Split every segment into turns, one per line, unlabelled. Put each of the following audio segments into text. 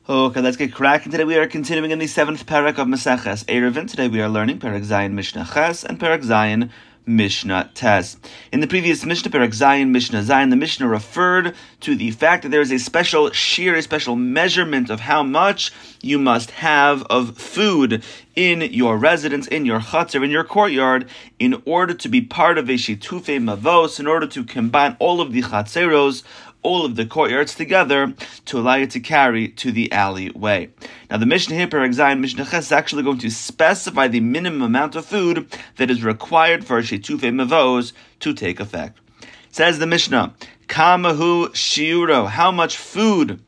Okay, let's get cracking. Today we are continuing in the 7th parak of Maseches Eruvin. Today we are learning Parak Zayin Mishnah Ches and Parak Zayin Mishnah Tes. In the previous Mishnah, Parak Zayin Mishnah Zayin, the Mishnah referred to the fact that there is a special shear, a special measurement of how much you must have of food in your residence, in your chutzner, in your courtyard, in order to be part of a shitufei mavos, in order to combine all of the chatzeiros, all of the courtyards together to allow you to carry to the alleyway. Now the Mishnah here, Parak Zayin Mishnah Ches, is actually going to specify the minimum amount of food that is required for a shitufei mavos to take effect. Says the Mishnah, Kamahu shiuro, how much food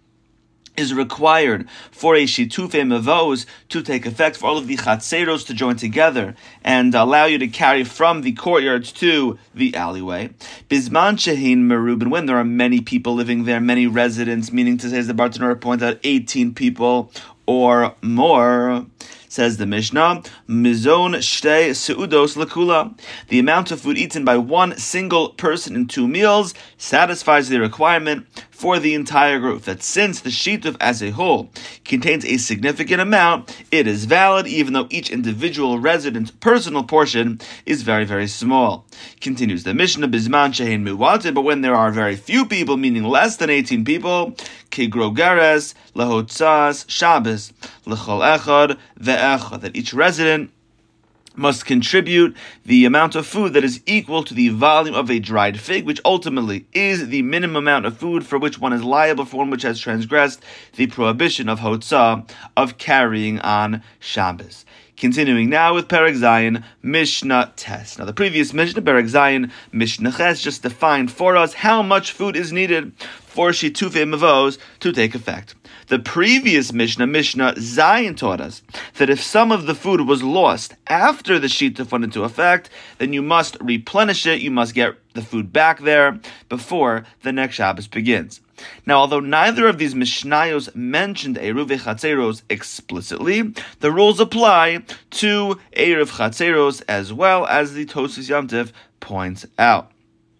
is required for a shitufei mavos to take effect, for all of the chatzeiros to join together and allow you to carry from the courtyards to the alleyway. Bizman shehin merubin, when there are many people living there, many residents, meaning to say, as the Bartanura points out, 18 people or more. Says the Mishnah, Mizon shtei seudos lekula. The amount of food eaten by one single person in 2 meals satisfies the requirement for the entire group. That since the shituf as a whole contains a significant amount, it is valid even though each individual resident's personal portion is very, very small. Continues the Mishnah, Bizman shehin muwated, but when there are very few people, meaning less than 18 people, Kigrogeres, Lahotzas, Shabbos, Lechol Echad, Ve'echad, that each resident must contribute the amount of food that is equal to the volume of a dried fig, which ultimately is the minimum amount of food for which one is liable, for one which has transgressed the prohibition of Hotzah, of carrying on Shabbos. Continuing now with Parak Zayin Mishnah Tes. Now the previous Mishnah, Parak Zayin Mishnah Ches, just defined for us how much food is needed for shitufei mavos to take effect. The previous Mishnah, Mishnah Zayin, taught us that if some of the food was lost after the shituf went into effect, then you must replenish it, you must get the food back there before the next Shabbos begins. Now, although neither of these Mishnayos mentioned Eruv Chatzeiros explicitly, the rules apply to Eruv Chatzeiros as well, as the Tosfos Yom Tov points out.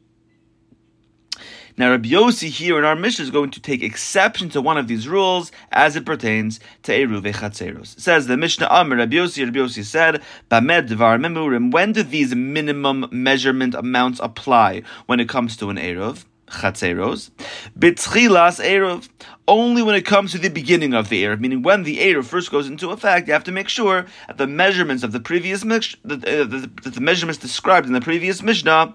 Now, Rabbi Yossi here in our Mishnah is going to take exception to one of these rules as it pertains to Eruv Chatzeiros. Says the Mishnah, Amar Rabbi Yossi said, Bamed Dvar Memurim, when do these minimum measurement amounts apply when it comes to an Eruv Chatzeiros? B'tchilas Eruv, only when it comes to the beginning of the Eruv, meaning when the Eruv first goes into effect, you have to make sure that the measurements of the previous the measurements described in the previous Mishnah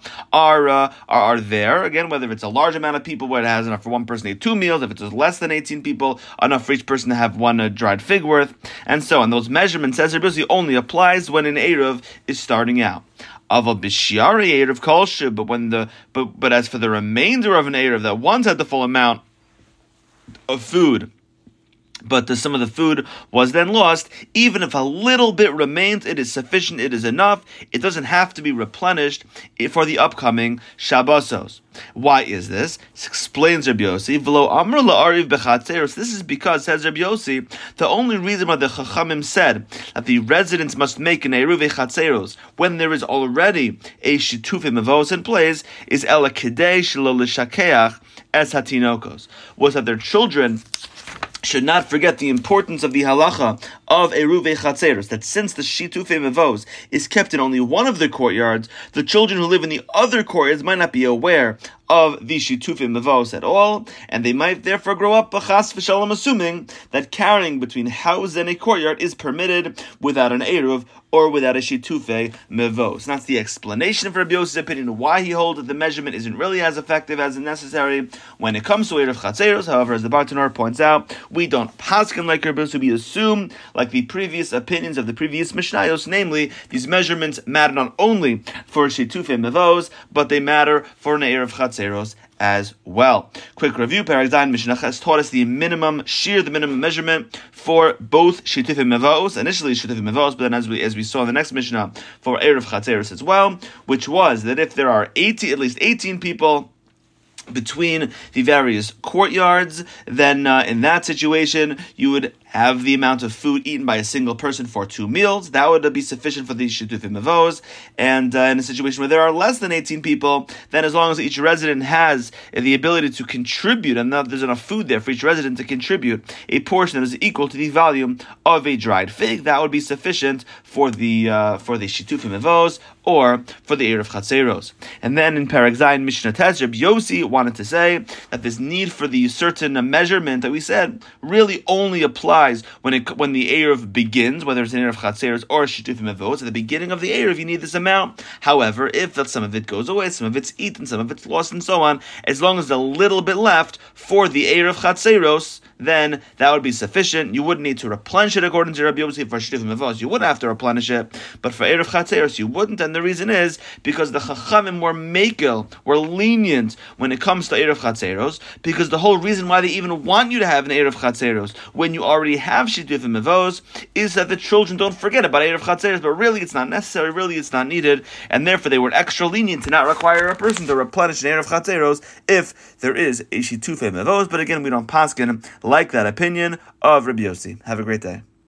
are there. Again, whether it's a large amount of people where it has enough for one person to eat 2 meals, if it's less than 18 people, enough for each person to have one dried fig worth, and so on. Those measurements, as it only applies when an Eruv is starting out. Aval b'shiari Eruv kolshu, but as for the remainder of an Eruv that once had the full amount of food, but some of the food was then lost, even if a little bit remains, it is sufficient, it is enough. It doesn't have to be replenished for the upcoming Shabbosos. Why is this? This explains Rabbi Yossi. V'lo amr la'ariv b'chatzeiros. This is because, says Rabbi Yossi, the only reason why the Chachamim said that the residents must make an eruv chatzeiros when there is already a shitufei mavos in place is ela kedei shelo l'shakeach es hatinokos, was that their children should not forget the importance of the halacha of Eruv Chatzeiros, that since the shitufei mavos is kept in only one of the courtyards, the children who live in the other courtyards might not be aware of the shitufei mavos at all, and they might therefore grow up chas v'shalom assuming that carrying between house and a courtyard is permitted without an Eruv or without a shitufei mavos. That's the explanation for Rabbi Yossi's opinion, why he holds that the measurement isn't really as effective as necessary when it comes to Eruv Chatzeiros. However, as the Bartanura points out, we don't paskin like Rabbi Yossi, we assume, like the previous opinions of the previous Mishnayos, namely, these measurements matter not only for shitufei mavos, but they matter for an Eruv Chatzeiros as well. Quick review, Parak Zayin Mishnah Ches taught us the minimum shear, the minimum measurement for both shitufei mavos, initially shitufei mavos, but then as we saw in the next Mishnah, for Eruv Chatzeiros as well, which was that if there are at least 18 people between the various courtyards, then in that situation you would have the amount of food eaten by a single person for 2 meals. That would be sufficient for the Shitufim Mavos. And in a situation where there are less than 18 people, then as long as each resident has the ability to contribute, and there's enough food there for each resident to contribute a portion that is equal to the volume of a dried fig, that would be sufficient for the Shitufim Mavos, or for the Erev Chatzeros. And then in Perek Zayin Mishnah Tes, Rabbi Yossi wanted to say that this need for the certain measurement that we said really only applies when the Erev begins, whether it's an Erev Chatzeros or Shitufim Mavos. At the beginning of the Erev, you need this amount. However, if some of it goes away, some of it's eaten, some of it's lost, and so on, as long as there's a little bit left for the Erev Chatzeros, then that would be sufficient. You wouldn't need to replenish it according to Rabbi Yossi. For Shitufim Mavos, you wouldn't have to replenish it, but for Erev Chatzeros, you wouldn't. And the reason is because the Chachamim were makel, were lenient when it comes to Erev Chatzeros, because the whole reason why they even want you to have an Erev Chatzeros when you already have Shitufim Mavos is that the children don't forget about Erev Chatzeros, but really it's not necessary, really it's not needed, and therefore they were extra lenient to not require a person to replenish an Erev Chatzeros if there is a Shitufim Mavos. But again, we don't paskin like that opinion of Rabbi Yossi. Have a great day.